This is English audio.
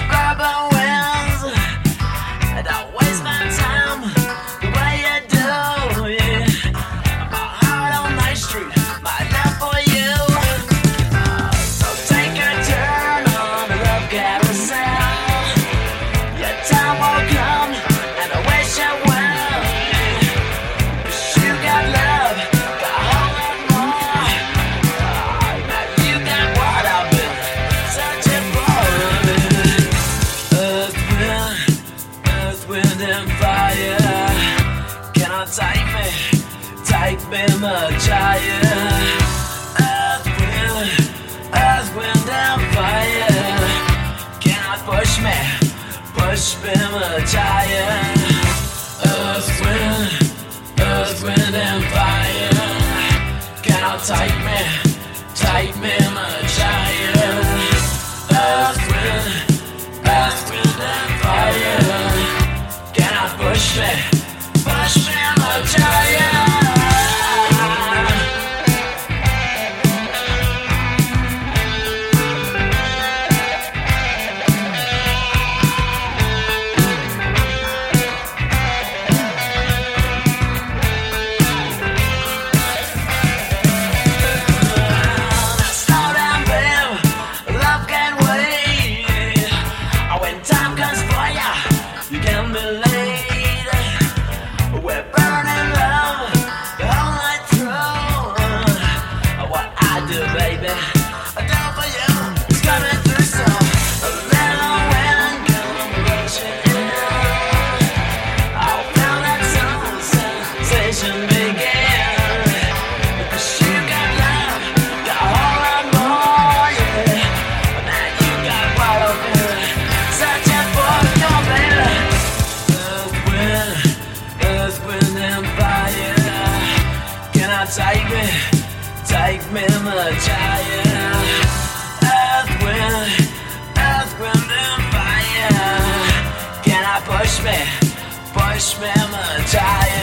grab a wings. Don't waste my time the way you do, yeah. My heart on my street, my love for you. So take a turn on the love carousel. Your time will come, and I wish it will, yeah. 'Cause you got love, got a whole lot more. Now you got what I've been searching for. Earth, wind and fire. Cannot take me much higher. Earth, wind and fire. Cannot push me much higher. Earth, wind and fire. Cannot take me much higher. Earth, wind and fire. Cannot push me much higher. We're burning love the whole night through. What I do, baby, I do for you. It's coming through, so a little wind come rushing in. I'll feel that sensation begin. Because you got love, got a whole lot more, yeah. Now you got what I've been searching for, your baby. Earth, wind and fire. Cannot take me much higher. Earth, wind and fire. Cannot push me much higher.